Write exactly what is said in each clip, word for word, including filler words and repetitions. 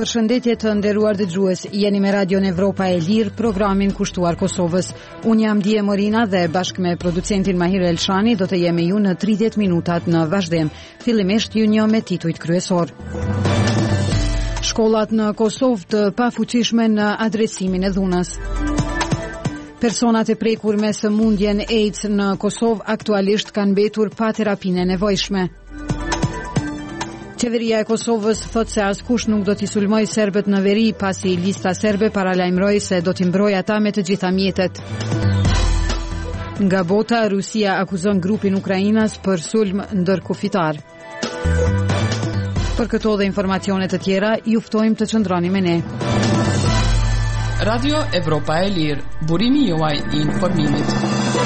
Përshëndetje të nderuar dëgjues, jeni me Radion Evropa e Lirë, programin kushtuar Kosovës. Unë jam Dije Morina dhe bashkë me producentin Mahir Elshani do të jemi ju në tridhjetë minutat në vazhdim. Fillimisht ju një me titujt kryesor. Shkollat në Kosovë të pafuqishme në adresimin e dhunës. Personat e prekur me sëmundjen AIDS në Kosovë aktualisht kanë mbetur pa terapinë e nevojshme. Qeveria e Kosovës thot se askush nuk do t'i sulmoj serbët në veri pasi lista serbe paralajmëroi se do t'i mbrojë ata me të gjitha mjetet. Nga bota, Rusia akuzon grupin Ukrainas për sulm ndërkufitar. Për këto dhe informacione të tjera, ju ftojmë të qëndroni me ne. Radio Evropa e Lirë, burimi juaj i informimit.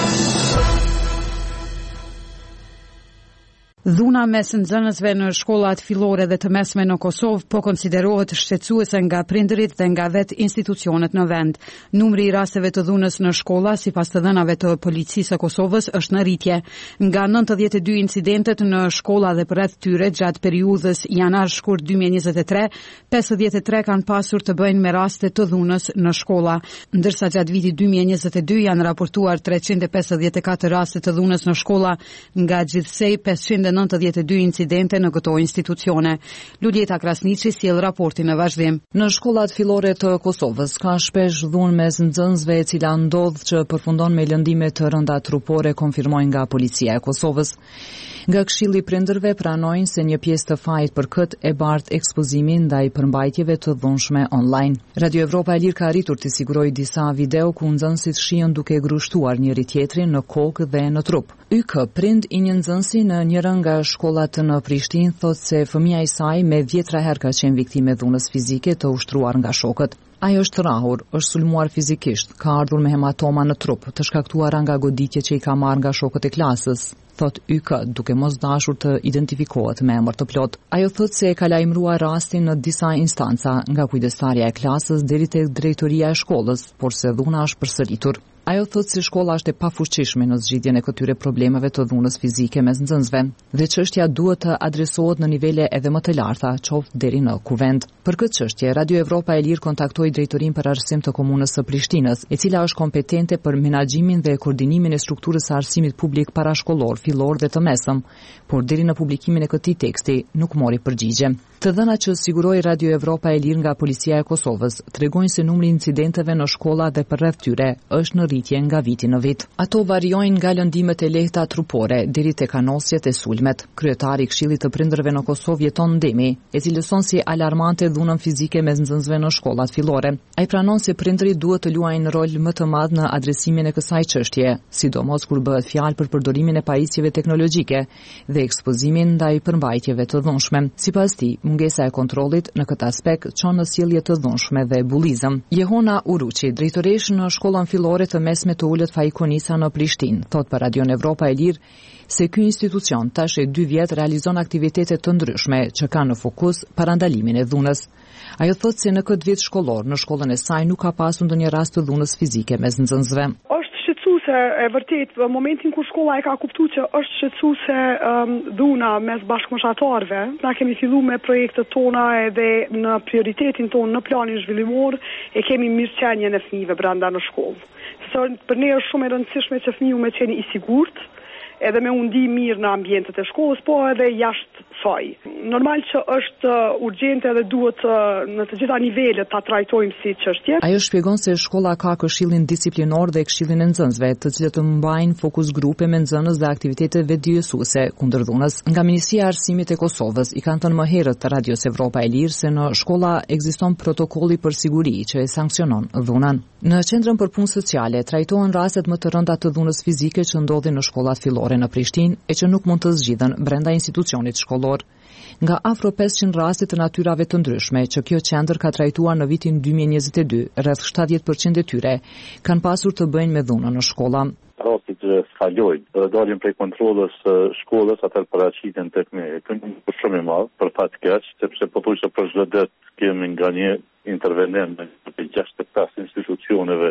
Dhuna mes nxënësve në shkollat fillore dhe të mesme në Kosovë po konsiderohet shqetësuese nga prindërit dhe nga vetë institucionet në vend. Numri i rasteve të dhunës në shkolla, sipas të dhënave të policisë së Kosovës, është në rritje. Nga nëntëdhjetë e dy incidentet në shkolla dhe përreth tyre gjatë periudhës janar-shkurt dy mijë e njëzet e tre, pesëdhjetë e tre kanë pasur të bëjnë me raste të dhunës në shkolla, ndërsa gjatë vitit dy mijë e njëzet e dy janë raportuar treqind e pesëdhjetë e katër raste të dhunës në shkolla, nga gjithsej pesëqind e nëntëdhjetë e dy incidente në këto institucione. Luljeta Krasniqi sjell raportin në vazhdim. Në shkollat fillore të Kosovës ka shpesh dhunë mes nxënësve e cila ndodh që përfundon me lëndime të rënda trupore, konfirmojnë nga policia e Kosovës. Nga Këshilli i Prindërve pranojnë se një pjesë të fajit për këtë e bart ekspozimin ndaj përmbajtjeve të dhunshme online. Radio Evropa e Lirë ka arritur të sigurojë disa video ku nxënësit shihen duke grushtuar njëri tjetrin në kokë dhe në trup. Y K, prind i një nxënësi në njëra nga shkollat në Prishtinë, thotë se fëmia i saj me dhjetra herë ka qenë viktimë e dhunës fizike të ushtruar nga shokët. Ajo është rrahur, është sulmuar fizikisht, ka ardhur me hematoma në trup, të shkaktuara nga goditje që i ka marrë nga shokët e klasës, thot Y K, duke mos dashur të identifikohet me emër të plot. Ajo thot se e ka lajmëruar rastin në disa instanca, nga kujdestarja e klasës deri tek drejtoria e shkollës, por se dhuna është përsëritur. Ajo thot se shkolla është e pafuqishme në zgjidhjen e këtyre problemeve të dhunës fizike mes nxënësve dhe çështja duhet të adresohet në nivele edhe më të larta, qoftë deri në kuvend. Për këtë çështje, Radio Evropa e Lirë kontaktoi drejtorinë për arsim të komunës së Prishtinës, e cila është kompetente për menaxhimin dhe koordinimin e strukturës së arsimit publik parashkollor, fillor dhe të mesëm, por deri në publikimin e këtij teksti nuk mori përgjigje. Të dhënat që siguroi Radio Evropa e Lirë nga Policia e Kosovës tregojnë se numri i incidenteve në shkolla dhe përreth tyre është në rritje nga viti në vit. Ato variojnë nga lëndimet e lehta trupore deri tek anosjet e sulmet. Kryetari i Këshillit të Prindërve në Kosovë Jeton Ndemi, e cilëson si alarmante dhunën fizike mes nxënësve në shkollat fillore. Ai pranon se prindërit duhet të luajnë rol më të madh në adresimin e kësaj çështje, sidomos kur bëhet fjalë për përdorimin e pajisjeve teknologjike dhe ekspozimin ndaj përmbajtjeve të dhunshme. Sipas tij, mungesa e kontrollit në këtë aspekt çon në sjellje të dhunshme dhe bullizëm. Jehona Uruçi, drejtoresh në shkollën fillore të mesme të ulët Fajkonisa në Prishtinë, thot për Radion Evropa e Lirë se ky institucion tash e dy vjet realizon aktivitete të ndryshme që kanë në fokus parandalimin e dhunës. Ajo thot se në këtë vit shkollor në shkollën e saj nuk ka pasur ndonjë rast të dhunës fizike mes nxënësve. Është shqetësuese e vërtet në momentin kur shkolla e ka kuptuar që është shqetësuese um, dhuna mes bashkëmoshatarëve. Na kemi filluar me projektet tona edhe në prioritetin tonë në planin zhvillimor e kemi mirëqenien e fëmijëve brenda në shkollë. Se për ne është shumë e rëndësishme që fëmiu me qenë i sigurt, edhe me undi mirë në ambientet e shkollës, po edhe jashtë saj. Normal që është urgjente edhe duhet në të gjitha nivelet ta trajtojmë si çështje. Ajo shpjegon se shkolla ka këshillin disiplinor dhe këshillin e nxënësve, të cilët të mbajnë fokus grupe me nxënës dhe aktivitete vetëdijësuese kundër dhunës. Nga Ministria e Arsimit e Kosovës i kanë thënë më herët të Radios Evropa e Lirë se në shkolla ekziston protokolli për siguri që e sankcionon dhunën. Në qendrën për punë sociale trajtohen rastet më të rënda të dhunës fizike që ndodhin në shkollat fillore në Prishtinë e që nuk mund të zgjidhen brenda institucionit shkollor. Nga afro pesëqind raste të natyrave të ndryshme që kjo qendër ka trajtuar në vitin dy mijë e njëzet e dy, rreth shtatëdhjetë përqind e tyre kanë pasur të bëjnë me dhunën në shkolla. Rastit që skalojnë, dalin prej kontrollës shkollës, atër paraqiten tek ne. Kënë për shumë i madh, për fat keq, sepse po thuaj se për çdo det kemi nga një intervenim në gjashtëdhjetë pesë institucioneve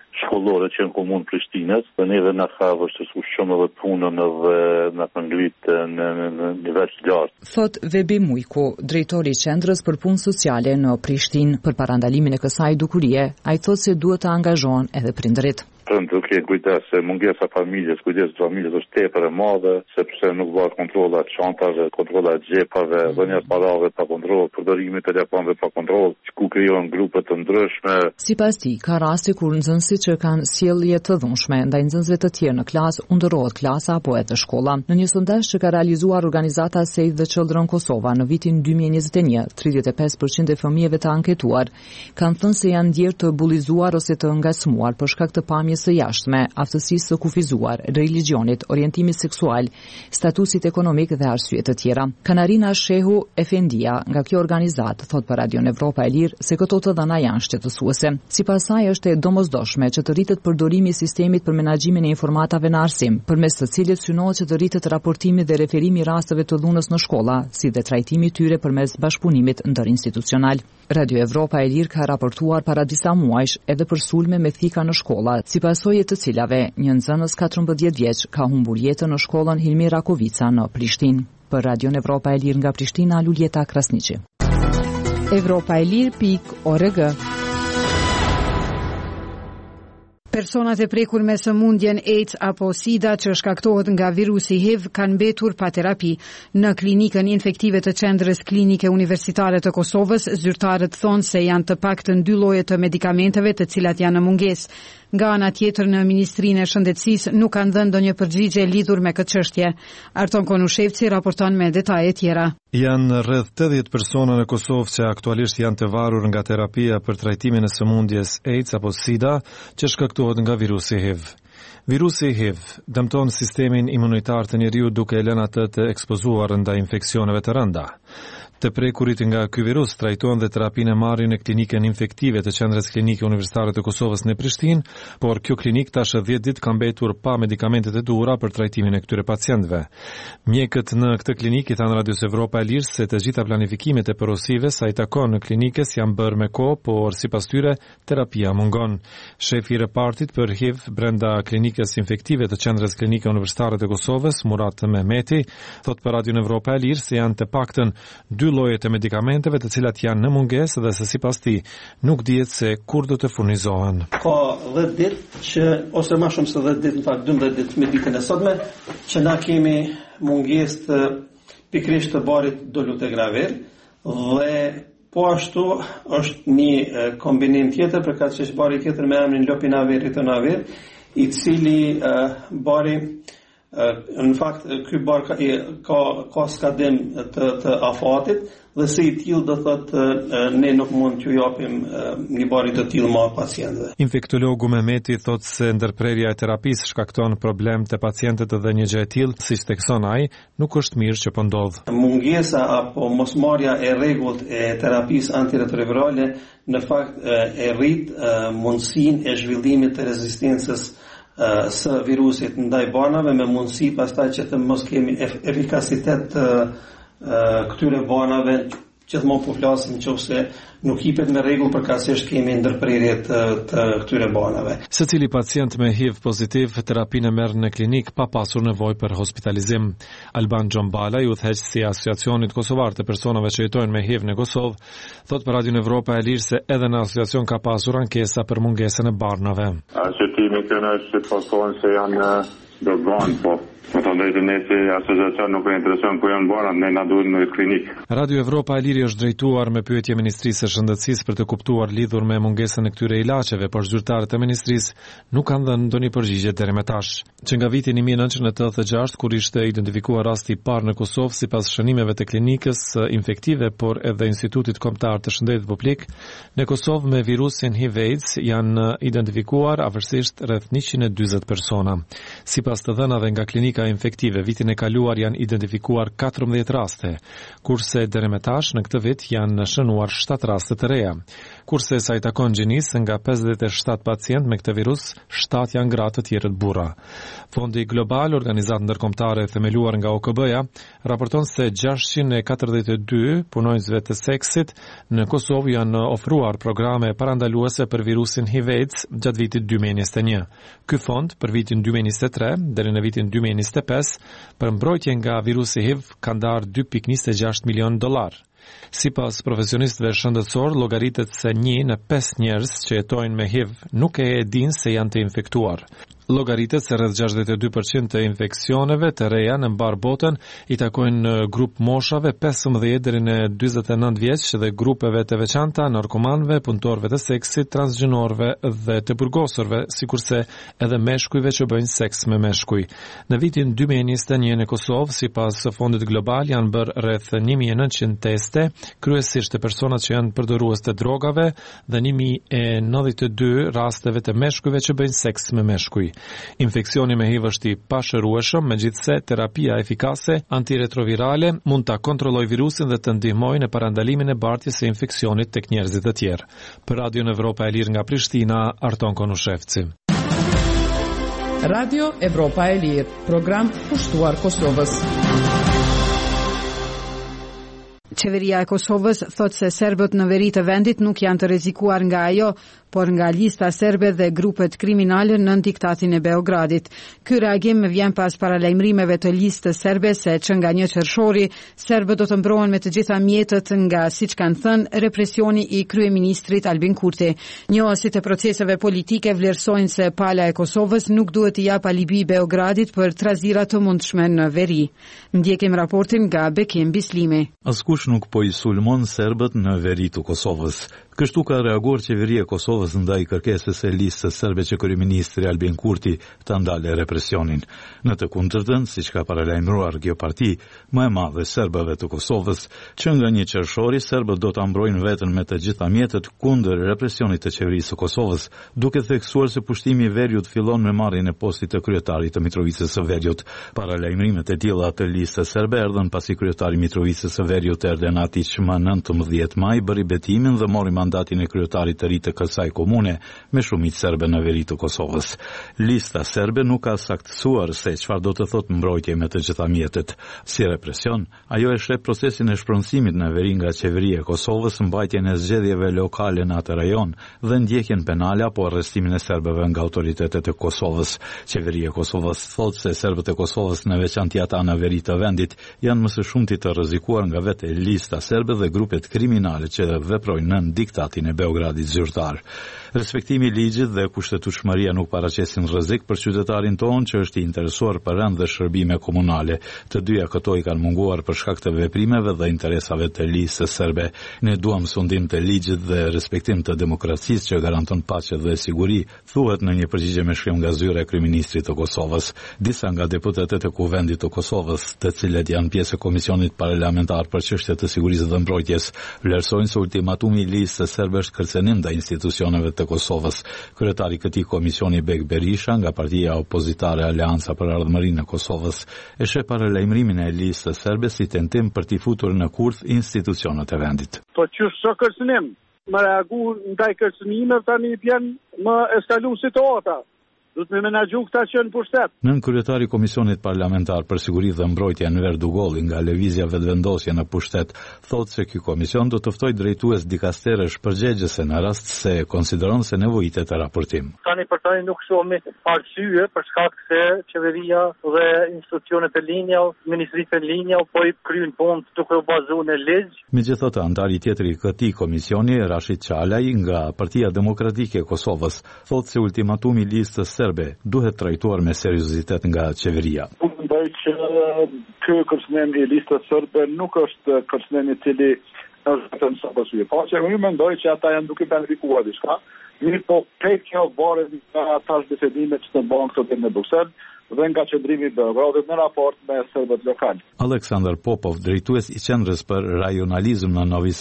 shkollore që në komunë Prishtinës, dhe neve na ka vështirësuar shumë edhe punën edhe na ka ngritë në, në, në nivel të lartë. Thot Vebi Mujku, drejtori i Qendrës për Punë Sociale në Prishtinë, për parandalimin e kësaj dukurie, ai thotë se duhet të angazhohen edhe prindërit. Duke kujdes se mungesa familjes, kujdes familjes është tepër e madhe, sepse nuk bëhet kontrolla të çantave, kontrolla të xhepave, dhënia e parave pa kontroll, përdorimi i telefonëve pa kontroll, ku krijohen grupe të ndryshme. Sipas tij, ka raste kur nxënësit që kanë sjellje të dhunshme ndaj nxënësve të tjerë në klasë undërrohet klasa apo edhe shkolla. Në një sondazh që ka realizuar organizata Save the Children Kosova në vitin dy mijë e njëzet e një, tridhjetë e pesë përqind e fëmijëve të anketuar kanë thënë se janë ndjerë të bullizuar ose të ngacmuar për shkak të pamjes së jashtme, aftësisë së kufizuar, religionit, orientimit seksual, statusit ekonomik dhe arsye të tjera. Kanarina Shehu Efendia nga kjo organizatë thot për Radio Evropa e Lirë se këto të dhëna janë shqetësuese. Sipas saj është e domosdoshme që të rritet përdorimi i sistemit për menaxhimin e informatave në arsim, përmes të cilit synohet që të rritet raportimi dhe referimi i rasteve të dhunës në shkolla, si dhe trajtimi i tyre përmes bashkëpunimit ndërinstitucional. Radio Evropa e Lirë ka raportuar para disa muajsh edhe për sulme me thika në shkolla, si pasojë të cilave një nxënës katërmbëdhjetë vjeç ka humbur jetën në shkollën Hilmi Rakovica në Prishtinë. Për Radio Evropa e Lirë nga Prishtina, Luljeta Krasniqi. Evropa e Lirë pikë org. Personat e prekur me sëmundjen AIDS apo SIDA që shkaktohet nga virusi H I V kanë mbetur pa terapi. Në klinikën infektive të Qendrës Klinike Universitare të Kosovës, zyrtarët thonë se janë të paktën dy lloje të medikamenteve të cilat janë në mungesë. Nga ana tjetër në Ministrinë e Shëndetësisë nuk kanë dhënë ndonjë përgjigje lidhur me këtë çështje. Arton Konushevci raporton me detaje tjera. Janë rreth tetëdhjetë persona në Kosovë që aktualisht janë të varur nga terapia për trajtimin e sëmundjes AIDS apo SIDA që shkaktohet nga virusi H I V. Virusi H I V dëmton sistemin imunitar të njeriut duke e lënë atë të ekspozuar ndaj infeksioneve të rënda. Të prekurit nga ky virus trajtohen dhe terapinë marrin në klinikën infektive të Qendrës Klinike Universitare të Kosovës në Prishtinë, por kjo klinik tash dhjetë ditë ka mbetur pa medikamentet e duhura për trajtimin e këtyre pacientëve. Mjekët në këtë klinikë thanë Radios Evropa e Lirë se të gjitha planifikimet e porosive sa i takon në klinikës janë bërë me kohë, por sipas tyre terapia mungon. Shefi i repartit për H I V brenda klinikës infektive të Qendrës Klinike Universitare të Kosovës, Murat Mehmeti, thot për Radio Evropa e Lirë se janë të paktën dy llojet e medikamenteve të cilat janë në mungesë dhe se sipas tij nuk dihet se kur do të furnizohen. Ka dhjetë ditë që ose më shumë se dhjetë ditë, në fakt dymbëdhjetë ditë me ditën e sotme, që na kemi mungesë të pikërisht të barit dolutegravir dhe po ashtu është një kombinim tjetër për këtë që është bari tjetër me emrin lopinavir ritonavir, i cili uh, bari Uh, në fakt ky bar ka ka, ka skadim të, të afatit dhe se i tillë do thotë uh, ne nuk mund t'ju japim uh, një bari të tillë më pacientëve. Infektologu Mehmeti thotë se ndërprerja e terapisë shkakton problem te pacientët dhe një gjë e tillë, siç thekson ai, nuk është mirë që po ndodh. Mungesa apo mosmarrja e rregullt e terapisë antiretrovirale në fakt uh, e rrit uh, mundësinë e zhvillimit të rezistencës së virusit ndaj banave me mundësi pastaj që të mos kemi efikasitet të këtyre banave gjithmonë po flasim nëse nuk hipet me rregull përkatësisht kemi ndërprerje të, të këtyre banave. Secili pacient me H I V pozitiv terapinë merr në klinik pa pasur nevojë për hospitalizim. Alban Xhombala, udhëheqësi i Asociacionit Kosovar të personave që jetojnë me H I V në Kosovë, thot për Radio Evropa e Lirë se edhe në asociacion ka pasur ankesa për mungesën e barnave. Arsjetimi kënë është që thonë se janë dogan, po më të ndërtë ne se asociacion nuk e intereson ku janë banat, ne na duhet në klinikë. Radio Evropa e Lirë është drejtuar me pyetje Ministrisë së Shëndetësisë për të kuptuar lidhur me mungesën e këtyre ilaçeve, por zyrtarët e ministrisë nuk kanë dhënë ndonjë përgjigje deri më tash. Që nga viti një mijë e nëntëqind e tetëdhjetë e gjashtë, kur ishte identifikuar rasti i parë në Kosovë sipas shënimeve të klinikës infektive, por edhe Institutit Kombëtar të Shëndetit Publik, në Kosovë me virusin H I V AIDS janë identifikuar avërsisht rreth njëqind e dyzet persona. Sipas të dhënave nga klinika klinика infektive. Vitin e kaluar janë identifikuar katërmbëdhjetë raste, kurse deri më tash në këtë vit janë shënuar shtatë raste të reja. Kurse sa i takon gjinisë, nga pesëdhjetë e shtatë pacient me këtë virus, shtatë janë gra, të tjerët burra. Fondi Global, organizatë ndërkombëtare themeluar nga O K B-ja, raporton se gjashtëqind e katërdhjetë e dy punonjësve të seksit në Kosovë janë ofruar programe parandaluese për virusin H I V AIDS gjatë vitit dy mijë e njëzet e një. Ky fond për vitin dy mijë e njëzet e tre deri në vitin dy mijë e njëzet e pesë për mbrojtje nga virusi H I V ka ndarë dy pikë njëzet e gjashtë milion dollar. Sipas profesionistëve shëndetësor, llogaritet se një në pesë njerëz që jetojnë me H I V nuk e dinë se janë të infektuar. Llogaritet se rreth gjashtëdhjetë e dy përqind të infeksioneve të reja në mbar botën i takojnë në grup moshave pesëmbëdhjetë deri në dyzet e nëntë vjeç dhe grupeve të veçanta, narkomanëve, punëtorëve të seksit, transgjenorëve dhe të burgosurve, sikurse edhe meshkujve që bëjnë seks me meshkuj. Në vitin dy mijë e njëzet e një në Kosovë, sipas Fondit Global, janë bërë rreth një mijë e nëntëqind teste, kryesisht të personat që janë përdorues të drogave dhe një mijë e nëntëdhjetë e dy rasteve të meshkujve që bëjnë seks me meshkuj. Infeksioni me H I V është i pashërueshëm, megjithse terapia efikase antiretrovirale mund ta kontrollojë virusin dhe të ndihmojë në parandalimin e bartjes së infeksionit tek njerëzit e tjerë. Për Radion Evropa e Lirë nga Prishtina, Arton Konushevci. Radio Evropa e Lirë, program pushtuar Kosovës. Qeveria e Kosovës thot se serbët në veri të vendit nuk janë të rrezikuar nga ajo, por nga lista serbe dhe grupet kriminale në diktatin e Beogradit. Ky reagim vjen pas paralajmërimeve të listës serbe se që nga një qershori, serbët do të mbrohen me të gjitha mjetët nga, siç kanë thënë, represioni i kryeministrit Albin Kurti. Njohësit e proceseve politike vlerësojnë se pala e Kosovës nuk duhet i jap alibi Beogradit për trazira të mundshme në veri. Ndjekim raportin nga Bekim Bislimi. Askush nuk po i sulmon serbët në veri të Kosovës. Kështu ka reaguar qeveria e Kosovës ndaj kërkesës së listës serbe që kryeministri Albin Kurti ta ndalë represionin. Në të kundërtën, siç ka paralajmëruar kjo parti më e madhe serbëve të Kosovës, që nga një qershori serbët do ta mbrojnë veten me të gjitha mjetet kundër represionit të qeverisë së Kosovës, duke theksuar se pushtimi i Veriut fillon me marrjen e postit të kryetarit të Mitrovicës së Veriut. Paralajmërimet e tilla të listës serbe erdhën pasi kryetari i Mitrovicës së Veriut Erden Atić më nëntëmbëdhjetë maj bëri betimin dhe mori mandatin e kryetarit të ri të kësaj komune me shumicë serbe në veri të Kosovës. Lista serbe nuk ka saktësuar se çfarë do të thotë mbrojtje me të gjitha mjetet. Si represion, ajo e sheh procesin e shpronësimit në veri nga qeveria e Kosovës, mbajtjen e zgjedhjeve lokale në atë rajon dhe ndjekjen penale apo arrestimin e serbëve nga autoritetet e Kosovës. Qeveria e Kosovës thotë se serbët e Kosovës, në veçantë ata në veri të vendit, janë më së shumti të rrezikuar nga vetë lista serbe dhe grupet kriminale që veprojnë në diktatin e Beogradit zyrtar. Respektimi i ligjit dhe kushtetueshmëria nuk paraqesin rrezik për qytetarin tonë që është i interesuar për rënd dhe shërbime komunale. Të dyja këto i kanë munguar për shkak të veprimeve dhe interesave të listës serbe. Ne duam sundim të ligjit dhe respektim të demokracisë që garanton paqe dhe siguri, thuhet në një përgjigje me shkrim nga zyra e kryeministrit të Kosovës. Disa nga deputetët e Kuvendit të Kosovës, të cilët janë pjesë e Komisionit Parlamentar për çështje të sigurisë dhe mbrojtjes, vlerësojnë se ultimatumi i listës serbe është kërcënim ndaj institucioneve të Kosovës. Kryetari i këtij komisioni Bek Berisha nga partia opozitare Aleanca për Ardhmërinë e Kosovës e sheh paralajmërimin e listës serbe si tentim për t'i futur në kurth institucionet e vendit. Po çu so kërcënim, më reagu ndaj kërcënimeve tani vjen më eskaluar situata. Do të më menaxhu këta që në pushtet. Nën kryetari i Komisionit Parlamentar për Siguri dhe Mbrojtje Enver Dugolli nga Lëvizja Vetvendosje në pushtet thotë se ky komision do të ftojë drejtues dikasterësh përgjegjëse në rast se konsideron se nevojitet e raportim. Tani për tani nuk shohim arsye për shkak se qeveria dhe institucionet e linjës, ministritë e linjës po i kryejnë punë duke u bazuar në ligj. Megjithatë, antari tjetër i këtij komisioni, Rashid Çalaj nga Partia Demokratike e Kosovës, thotë se ultimatumi i listës serbe duhet trajtuar me seriozitet nga qeveria. Unë mendoj që ky kërcënim i listës serbe nuk është kërcënim i cili është vetëm sa pasojë. Po që unë mendoj që ata janë duke planifikuar diçka, mirë po tek kjo varet nga ata bisedime që të bëhen këto në Bruksel dhe nga qendrimi i Beogradit në raport me serbët lokal. Aleksandar Popov, drejtues i qendrës për rajonalizëm në Novi Sad,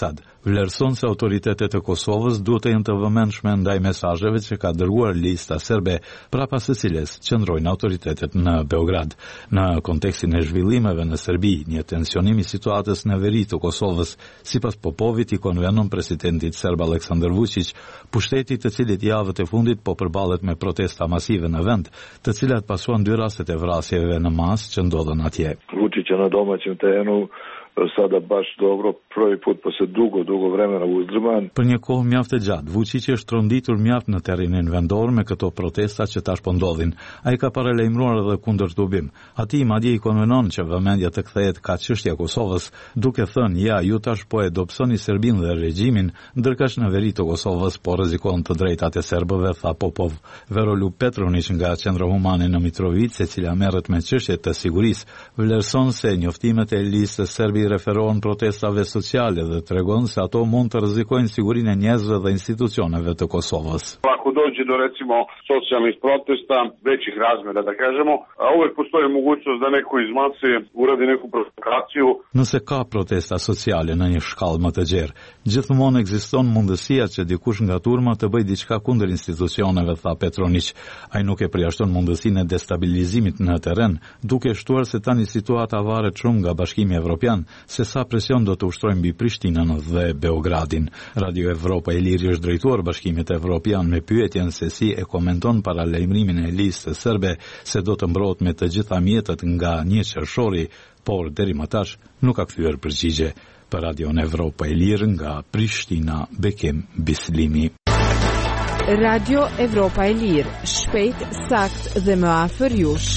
Vlerëson se autoritetet e Kosovës duhet të jenë të vëmendshme ndaj mesazheve që ka dërguar lista serbe, prapas së cilës qëndrojnë autoritetet në Beograd. Në kontekstin e zhvillimeve në Serbi, një tensionim i situatës në veri të Kosovës, sipas Popovit, i konvenon presidentit serb Aleksandar Vučić, pushteti të cilit javët e fundit po përballet me protesta masive në vend, të cilat pasuan dy rastet e vrasjeve në masë që ndodhen atje. Vučić na domaćem terenu sada baš dobro, prvi put posle dugo, dugo vremena uzdrman. Për një kohë mjaft e gjatë, Vučić është tronditur mjaft në terrenin vendor me këto protesta që tash po ndodhin. Ai ka paralajmëruar edhe kundër tubim. Ati madje i konvenon që vëmendja të kthehet ka çështja e Kosovës, duke thënë, ja, ju tash po e dobësoni Serbinë dhe regjimin, ndërkësh në veri të Kosovës po rrezikon të drejtat e serbëve, tha Popov. Verolu Petronić nga Qendra Humane në Mitrovica, e cila merret me çështjet të sigurisë, vlerëson se njoftimet e listës serbi referohen protestave sociale dhe tregon se ato mund të rrezikojnë sigurinë e njerëzve dhe institucioneve të Kosovës. Ako dođe do recimo socijalnih protesta većih razmjera, da kažemo, a uvek postoji mogućnost da neko izmaci, uradi neku provokaciju. Nëse ka protesta sociale në një shkallë më të gjerë, gjithmonë ekziston mundësia që dikush nga turma të bëjë diçka kundër institucioneve, tha Petronić. Ai nuk e përjashton mundësinë e destabilizimit në terren, duke shtuar se tani situata varet shumë nga Bashkimi Evropian, se sa presion do të ushtrojnë mbi Prishtinën dhe Beogradin. Radio Evropa e Lirë është drejtuar Bashkimit Evropian me pyetjen se si e komenton paralajmërimin e listës serbe se do të mbrohet me të gjitha mjetet nga një qershori, por deri më tash nuk ka kthyer përgjigje. Për Radio Evropa e Lirë nga Prishtina, Bekim Bislimi. Radio Evropa e Lirë, shpejt, sakt dhe më afër jush.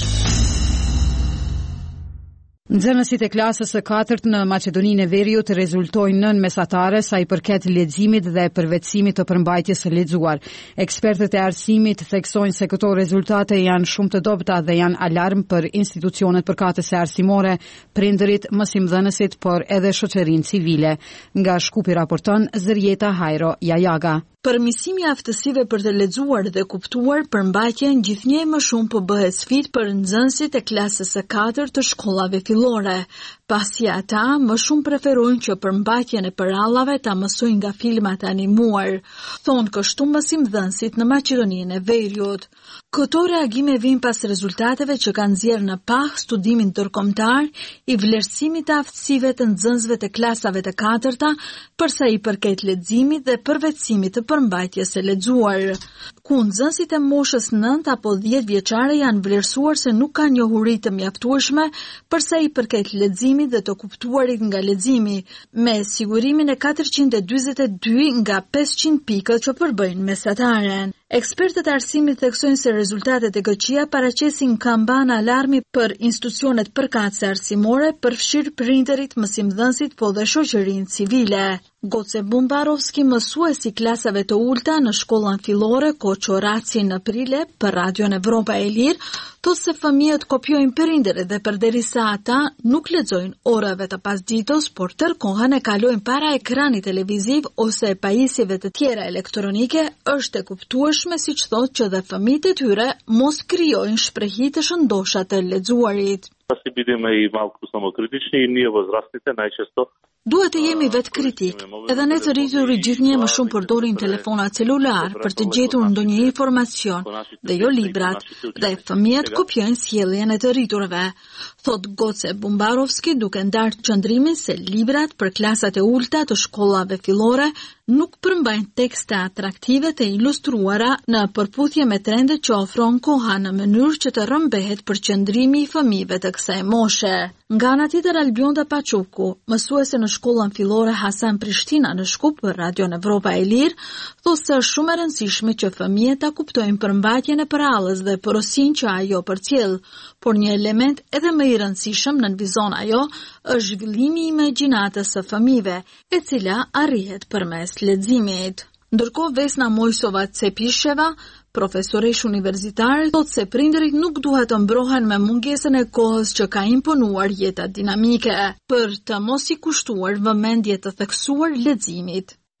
Nxënësit e klasës së katërt në Maqedoninë e Veriut rezultojnë nën mesatare sa i përket leximit dhe përvetësimit të përmbajtjes së lexuar. Ekspertët e arsimit theksojnë se këto rezultate janë shumë të dobëta dhe janë alarm për institucionet përkatëse arsimore, prindërit, mësimdhënësit, por edhe shoqërinë civile. Nga Shkupi raporton Zërjeta Hajro Jajaga. Përmirësimi i aftësive për të lexuar dhe kuptuar përmbajtjen gjithnjë më shumë po bëhet sfidë për nxënësit e klasës së katërt të shkollave fillore, pasi ata më shumë preferojnë që përmbajtjen e përrallave ta mësojnë nga filmat animuar, thonë kështu mësimdhënësit në Maqedoninë e Veriut. Këto reagime vijnë pas rezultateve që kanë nxjerrë në pah studimin ndërkombëtar i vlerësimit të aftësive të nxënësve të klasave të katërta për sa i përket leximit dhe përvetësimit të përmbajtjes së lexuar. Ku nxënësit e moshës nëntë apo dhjetë vjeçare janë vlerësuar se nuk kanë njohuri të mjaftueshme për sa i përket leximit dhe të kuptuarit nga leximi, me sigurimin e katërqind e dyzet e dy nga pesëqind pikët që përbëjnë mesataren. Ekspertët e arsimit theksojnë se rezultatet e këqija paraqesin kampana alarmi për institucionet përkatëse arsimore, përfshirë prindërit, mësimdhënësit, po dhe shoqërinë civile. Goce Bumbarovski, mësuesi klasave të ulta në shkollën fillore Koçoraci në Prile për Radion Evropa e Lirë, thotë se fëmijët kopjojnë prindërit dhe përderisa ata nuk lexojnë orave të pasditos, por tërë kohën e kalojnë para ekranit televiziv ose pajisjeve të tjera elektronike, është e kuptueshme, siç thotë, që dhe fëmijët e tyre mos krijojnë shprehje të shëndosha të lexuarit. Си бидеме и малку самокритични и ние возрастните најчесто Duhet të jemi vetë kritik, edhe ne të rriturit gjithnjë më shumë përdorim telefona celular për të gjetur ndonjë informacion dhe jo librat, dhe fëmijët kopjojnë sjelljen e të rriturve, thot Goce Bumbarovski, duke ndarë qëndrimin se librat për klasat e ulta të shkollave fillore nuk përmbajnë tekste atraktive të ilustruara në përputhje me trendet që ofron koha në mënyrë që të rrëmbehet përqendrimi i fëmijëve të kësaj moshe. Nga ana tjetër, Albionda Paçuku, mësuese në shkollën fillore Hasan Prishtina në Shkup për Radion Evropa e Lirë, thotë se është shumë e rëndësishme që fëmijët ta kuptojnë përmbajtjen e përrallës dhe porosinë që ajo përcjell, por një element edhe më i rëndësishëm, nënvizon ajo, është zhvillimi i imagjinatës së fëmijëve, e cila arrihet përmes leximit. Ndërkohë, Vesna Mojsova Cepisheva, profesoresh universitare, thotë se prindërit nuk duhet të mbrohen me mungesën e kohës që ka imponuar jeta dinamike, për të mos i kushtuar vëmendje të theksuar leximit.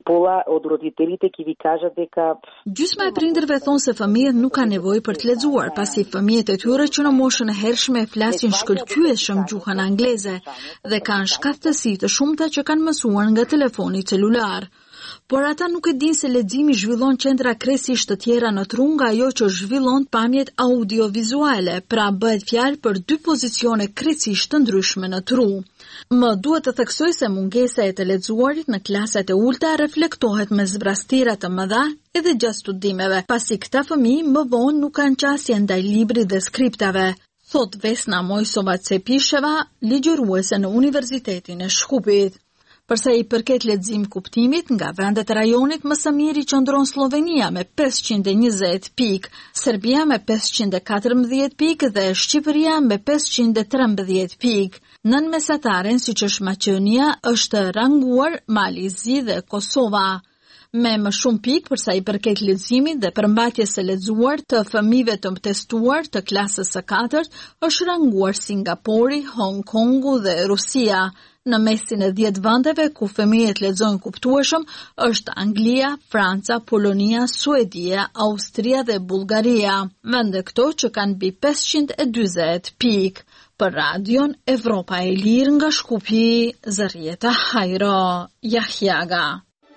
pola autoriterit e kivikazhet dhe ka... Gjysma e prindërve thonë se fëmijët nuk kanë nevojë për të lexuar, pasi fëmijët e tyre që në moshën e hershme flasin shkëlqyeshëm gjuhën angleze dhe kanë shkaftësi të shumta që kanë mësuar nga telefoni celular. Por ata nuk e din se leximi zhvillon qendra kresisht të tjera në tru nga ajo që zhvillon pamjet audiovizuale, pra bëhet fjalë për dy pozicione kresisht të ndryshme në tru. Më duhet të theksoj se mungesa e të lexuarit në klasat e ulta reflektohet me zbrastira të mëdha edhe gjatë studimeve, pasi këta fëmijë më vonë nuk kanë qasje ndaj librit dhe skriptave, thot Vesna Mojsova Cepisheva, ligjëruese në Universitetin e Shkupit. Përsa i përket lexim kuptimit, nga vendet e rajonit më së miri qëndron Slovenia me pesëqind e njëzet pikë, Serbia me pesëqind e katërmbëdhjetë pikë dhe Shqipëria me pesëqind e trembëdhjetë pikë. Nën mesataren, siç është Maqedonia, është ranguar Malizi dhe Kosova. Me më shumë pikë përsa i përket leximit dhe përmbajtjes së lexuar të fëmijëve të testuar të klasës së katërt, është ranguar Singapori, Hong Kongu dhe Rusia. Në mesin e dhjetë vendeve ku fëmijët lexojnë kuptueshëm është Anglia, Franca, Polonia, Suedia, Austria dhe Bullgaria. Vende këto që kanë mbi pesëqind e dyzet pikë. Për Radion Evropa e Lirë nga Shkupi, Zarieta Hajro, Jahjaga.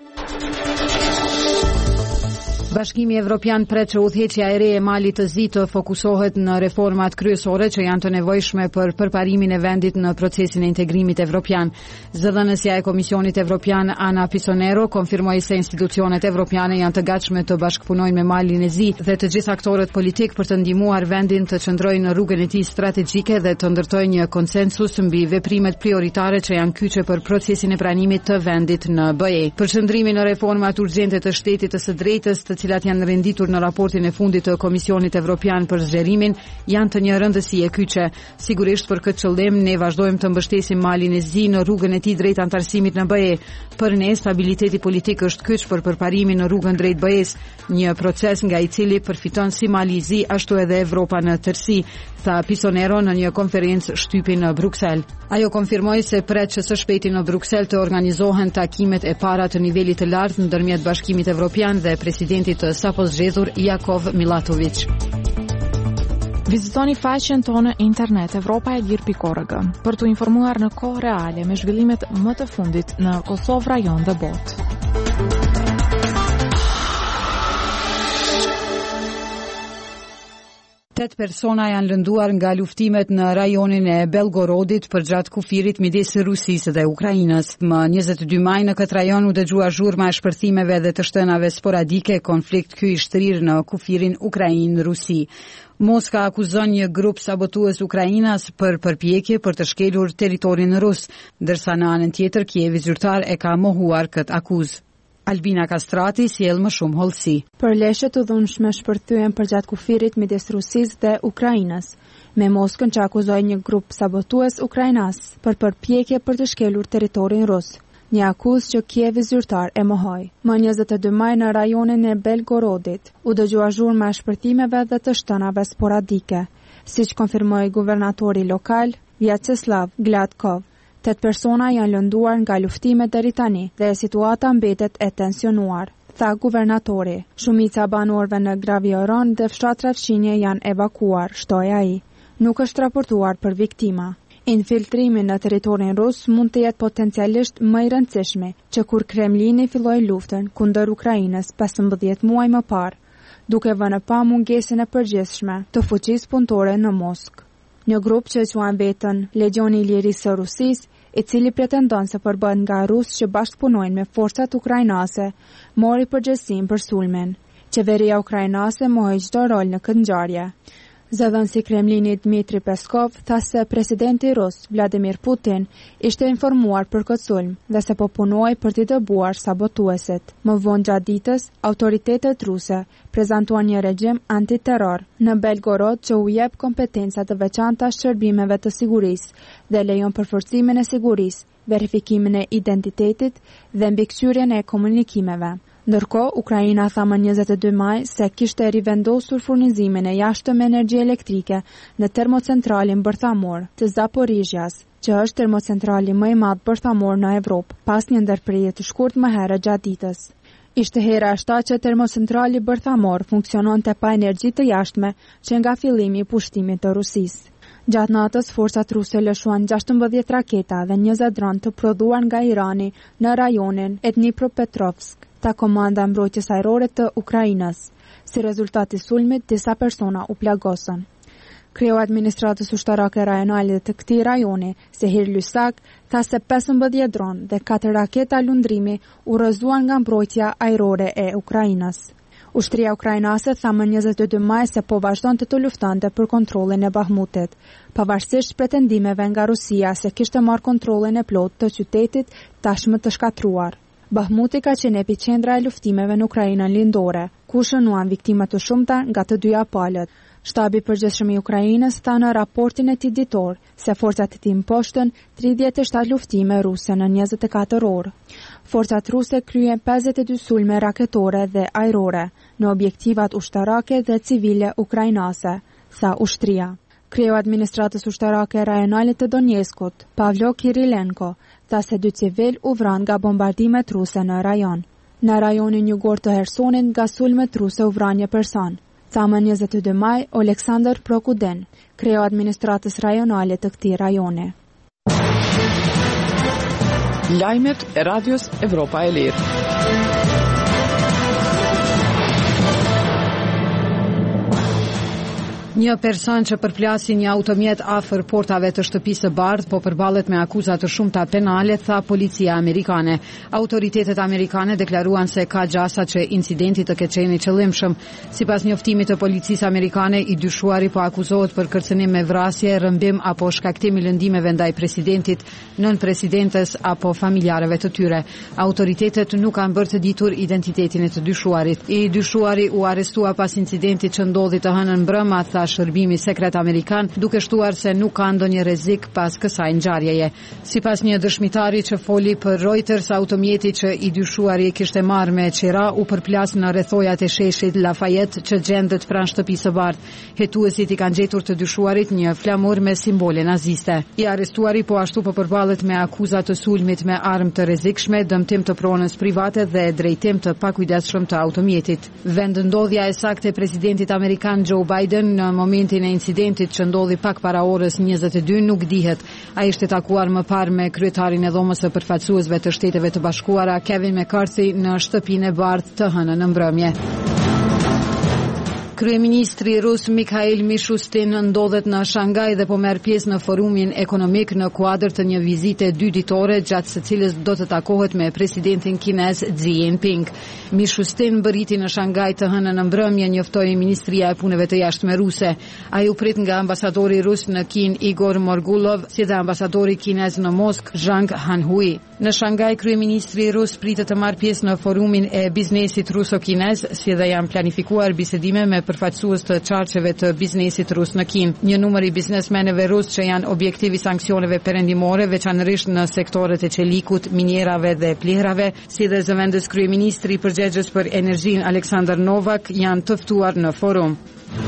Bashkimi Evropian pret që udhëheqja e re e Malit të Zi të fokusohet në reformat kryesore që janë të nevojshme për përparimin e vendit në procesin e integrimit evropian. Zëdhënësja e Komisionit Evropian Ana Pisonero konfirmoi se institucionet evropiane janë të gatshme të bashkëpunojnë me Malin e Zi dhe të gjithë aktorët politik për të ndihmuar vendin të qëndrojë në rrugën e tij strategjike dhe të ndërtojë një konsensus mbi veprimet prioritare që janë kyçe për procesin e pranimit të vendit në B E. Përqendrimi në reformat urgjente të shtetit të së drejtës, të cilat janë renditur në raportin e fundit të Komisionit Evropian për zgjerimin, janë të një rëndësie kyçe. Sigurisht për këtë qëllim ne vazhdojmë të mbështesim Malin e Zi në rrugën e tij drejt antarësimit në B E. Për ne stabiliteti politik është kyç për përparimin në rrugën drejt B E-s, një proces nga i cili përfiton si Mali i Zi ashtu edhe Evropa në tërësi, tha Pisonero në një konferencë shtypi në Bruksel. Ajo konfirmoi se pret që së shpejti në Bruksel të organizohen takimet e para të nivelit të lartë ndërmjet Bashkimit Evropian dhe presidentit të sapo zgjedhur Jakov Milatović. Vizitoni faqen tonë internet evropa e lirë pikë org për të informuar në kohë reale me zhvillimet më të fundit në Kosovë, rajon dhe botë. Tet persona janë lënduar nga luftimet në rajonin e Belgorodit përgjatë kufirit midis Rusisë dhe Ukrainës. Më njëzet e dy maj në këtë rajon u dëgjua zhurma e shpërthimeve dhe të shtënave sporadike, konflikt ky i shtrirë në kufirin Ukrainë-Rusi. Moska akuzon një grup sabotues Ukrainas për përpjekje për të shkelur territorin rus, ndërsa në anën tjetër Kievi zyrtar e ka mohuar këtë akuzë. Albina Kastrati sjell më shumë hollësi. Për leshet të dhunshme shpërthyen përgjatë kufirit midis Rusisë dhe Ukrainës, me Moskën që akuzoi një grup sabotues ukrainas për përpjekje për të shkelur territorin rus, një akuzë që Kievi zyrtar e mohoi. Më njëzet e dy maj në rajonin e Belgorodit u dëgjua zhurma e shpërthimeve dhe të shtënave sporadike, siç konfirmoi guvernatori lokal Vyacheslav Gladkov. Tet persona janë lënduar nga luftimet deri tani dhe situata mbetet e tensionuar, tha guvernatori. Shumica banorëve në Gravioron dhe fshatra fqinje janë evakuar, shtoi ai. Nuk është raportuar për viktima. Infiltrimi në territorin rus mund të jetë potencialisht më i rëndësishmi që kur Kremlini filloi luftën kundër Ukrainës pesëmbëdhjetë muaj më parë, duke vënë pa mungesën e përgjithshme të fuqisë punëtore në Moskë. Një grup që quan veten Legioni i Lirisë së Rusisë, i cili pretendon se përbën nga rusë që bashkëpunojnë me forcat ukrainase, mori përgjegjësinë për sulmin. Qeveria ukrainase mohoi çdo rol në këtë ngjarje. Zëdhënësi Kremlinit Dmitri Peskov tha se presidenti rus Vladimir Putin ishte informuar për këtë sulm dhe se po punoi për t'i dëbuar sabotuesit. Më vonë gjatë ditës, autoritetet ruse prezantuan një regjim antiterror në Belgorod që u jep kompetenca të veçanta shërbimeve të sigurisë dhe lejon përforcimin e sigurisë, verifikimin e identitetit dhe mbikëqyrjen e komunikimeve. Ndërkohë, Ukraina tha më njëzet e dy maj se kishte rivendosur furnizimin e jashtëm energji elektrike në termocentralin bërthamor të Zaporizhjas, që është termocentrali më i madh bërthamor në Evropë, pas një ndërprerje të shkurtë më herët gjatë ditës. Ishte hera e shtatë që termocentrali bërthamor funksiononte pa energji të jashtme që nga fillimi i pushtimit të Rusisë. Gjatë natës, forcat ruse lëshuan gjashtëmbëdhjetë raketa dhe njëzet dron të prodhuar nga Irani në rajonin Dnipropetrovsk, ta komanda mbrojtjes ajrore të Ukrainës. Si rezultat i sulmit, disa persona u plagosën. Kreu administratës ushtarake rajonale të këtij rajoni, Sehir Lysak, tha se pesëmbëdhjetë dron dhe katër raketa lundrimi u rrëzuan nga mbrojtja ajrore e Ukrainës. Ushtria ukrainase tha më njëzet e dy maj se po vazhdon të të luftante për kontrollin e Bahmutit, pavarësisht pretendimeve nga Rusia se kishte marrë kontrollin e plotë të qytetit tashmë të shkatruar. Bahmuti ka qenë epicendra e luftimeve në Ukrainën lindore, ku shënuan viktima të shumta nga të dyja palët. Shtabi i përgjithshëm i Ukrainës tha në raportin e tij ditor se forcat e tij mposhtën tridhjetë e shtatë luftime ruse në njëzet e katër orë. Forcat ruse kryen pesëdhjetë e dy sulme raketore dhe ajrore në objektivat ushtarake dhe civile ukrainase, tha ushtria. Kreu administratës ushtarake rajonale të Donjeskut, Pavlo Kirilenko, tha se dy civil u vran nga bombardimet ruse në rajon. Në rajonin jugor të Hersonit nga sulmet ruse u vran një person. Tha më njëzet e dy maj, Oleksandr Prokuden, kreu administratës rajonale të këtij rajoni. Lajmet e Radios Evropa e Lirë. Një person që përplasi një automjet afër portave të shtëpisë së bardhë po përballet me akuza të shumta penale, tha policia amerikane. Autoritetet amerikane deklaruan se ka gjasa që incidenti të ketë qenë i qëllimshëm. Sipas njoftimit të policisë amerikane, i dyshuari po akuzohet për kërcënim me vrasje, rrëmbim apo shkaktim i lëndimeve ndaj presidentit, nën presidentes apo familjarëve të tyre. Autoritetet nuk kanë bërë të ditur identitetin e të dyshuarit. I dyshuari u arrestua pas incidentit që ndodhi të hënën mbrëma, tha shërbimi sekret amerikan, duke shtuar se nuk ka ndonjë rrezik pas kësaj ngjarjeje. Sipas një dëshmitari që foli për Reuters, automjeti që i dyshuari kishte marrë me qira u përplas në rrethojat e sheshit Lafayette që gjendet pranë shtëpisë së bardhë. Hetuesit i kanë gjetur të dyshuarit një flamur me simbole naziste. I arrestuari po ashtu po përballet me akuza të sulmit me armë të rrezikshme, dëmtim të pronës private dhe drejtim të pakujdesshëm të automjetit. Vendndodhja e saktë e presidentit amerikan Joe Biden në momentin e incidentit që ndodhi pak para orës njëzet e dy nuk dihet. Ai ishte takuar më parë me kryetarin e dhomës së përfaqësuesve të Shteteve të Bashkuara, Kevin McCarthy, në shtëpinë e bardhë të hënën në mbrëmje. Kryeministri rus Mikhail Mishustin ndodhet në Shangaj dhe po merr pjesë në forumin ekonomik në kuadër të një vizite dy ditore gjatë së cilës do të takohet me presidentin kinez Xi Jinping. Mishustin bëriti në Shangaj të hënën në mbrëmje, njoftoi Ministria e Punëve të Jashtme ruse. Ai u prit nga ambasadori rus në Kin Igor Morgulov, si dhe ambasadori kinez në Moskë Zhang Hanhui. Në Shangaj, kryeministri rus pritet të marrë pjesë në forumin e biznesit ruso-kinez, si dhe janë planifikuar bisedime me përfaqësues të çarqeve të biznesit rus në Kinë. Një numër i biznesmenëve rus që janë objektiv i sanksioneve perëndimore, veçanërisht në sektorët e çelikut, minierave dhe plehrave, si dhe zëvendës kryeministri i përgjegjës për energjinë Aleksandr Novak, janë të ftuar në forum.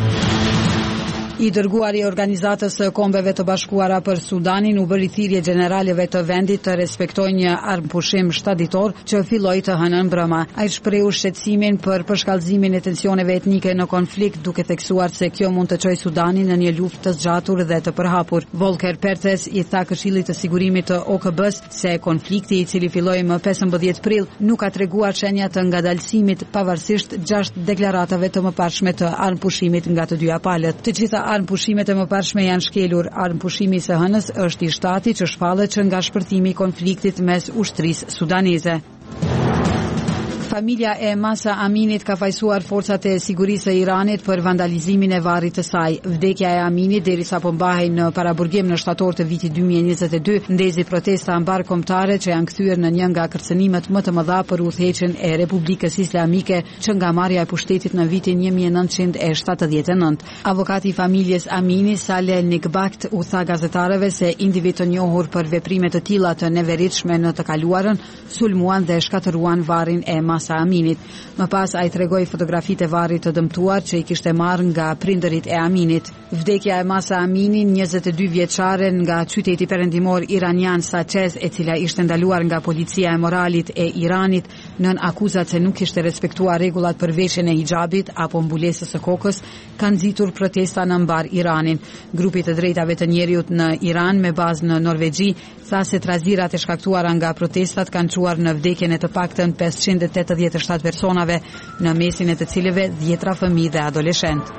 I dërguari i Organizatës së Kombeve të Bashkuara për Sudanin u bëri thirrje gjeneraleve të vendit të respektojnë një armpushim shtatditor që filloi të hënën mbrëma. Ai shprehu shqetësimin për përshkallëzimin e tensioneve etnike në konflikt, duke theksuar se kjo mund të çojë Sudanin në një luftë të zgjatur dhe të përhapur. Volker Perthes i tha Këshillit të Sigurimit të O K B-s se konflikti, i cili filloi më pesëmbëdhjetë prill, nuk ka treguar shenja të ngadalësimit pavarësisht gjashtë deklaratave të mëparshme të armpushimit nga të dyja palët. Të gjitha armpushimet e mëparshme janë shkelur. Armpushimi i së hënës është i shtati që shpallet që nga shpërthimi i konfliktit mes ushtrisë sudaneze. Familja e Masa Aminit ka fajsuar forcat e sigurisë së Iranit për vandalizimin e varrit të saj. Vdekja e Aminit derisa po mbahej në paraburgim në shtator të vitit dy mijë e njëzet e dy, ndezi protesta mbarkombëtare që janë kthyer në një nga kërcënimet më të mëdha për udhëheqjen e Republikës Islamike që nga marrja e pushtetit në vitin një mijë e nëntëqind e shtatëdhjetë e nëntë. Avokati i familjes Amini, Saleh Nikbakt, u tha gazetarëve se individ të njohur për veprime të tilla të neveritshme në të kaluarën sulmuan dhe shkatëruan varrin e Masa Aminit. Më pas ai tregoi fotografitë e varrit të dëmtuar që i kishte marrë nga prindërit e Aminit. Vdekja e Masa Aminin, njëzet e dy vjeçare, nga qyteti perëndimor iranian Sachez, e cila ishte ndaluar nga policia e moralit e Iranit nën akuzat se nuk kishte respektuar rregullat për veshjen e hijabit apo mbulesës së kokës, kanë nxitur protesta në mbar Iranin. Grupi të drejtave të njerëzit në Iran me bazë në Norvegji tha se trazirat e shkaktuara nga protestat kanë çuar në vdekjen e të paktën pesëqind e tetëdhjetë e shtatë personave, në mesin e të cilëve dhjetra fëmijë dhe adoleshent.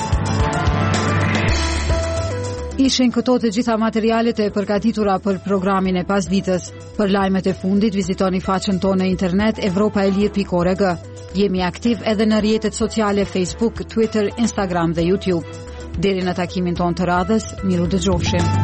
Ishin këto të gjitha materialet e përgatitura për programin e pasditës. Për lajmet e fundit vizitoni faqen tonë në internet evropa e lirë pikë org. Jemi aktiv edhe në rrjetet sociale Facebook, Twitter, Instagram dhe YouTube. Deri në takimin tonë të radhës, miru dëgjofshim.